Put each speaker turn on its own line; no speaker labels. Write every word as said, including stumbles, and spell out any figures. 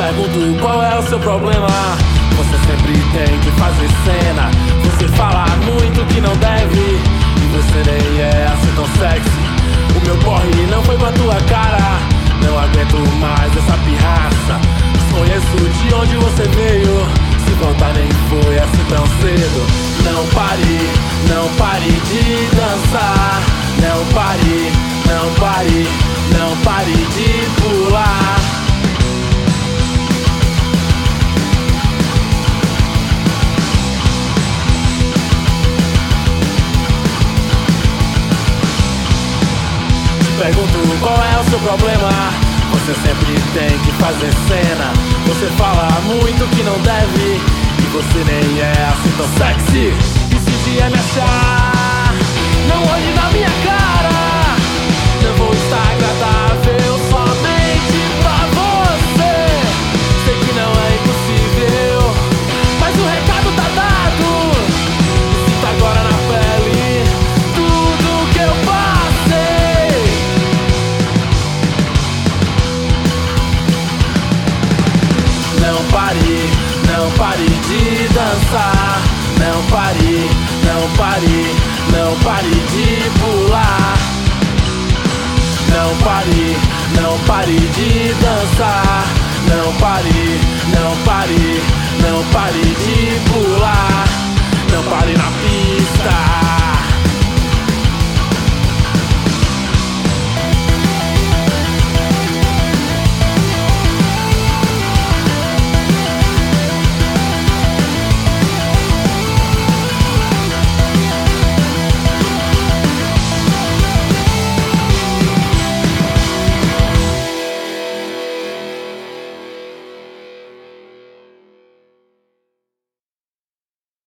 pergunto qual é o seu problema. Você sempre tem que fazer cena. Você fala muito que não deve, e você nem é assim tão sexy. O meu porre não foi com a tua cara. Não aguento mais essa pirraça. Desconheço de onde você veio. Se voltar nem foi assim tão cedo. Não pare, não pare de dançar. Não pare, não pare, não pare de pular. Pergunto qual é o seu problema. Você sempre tem que fazer cena. Você fala muito que não deve, e você nem é assim tão sexy. E se um dia me achar, não olhe na minha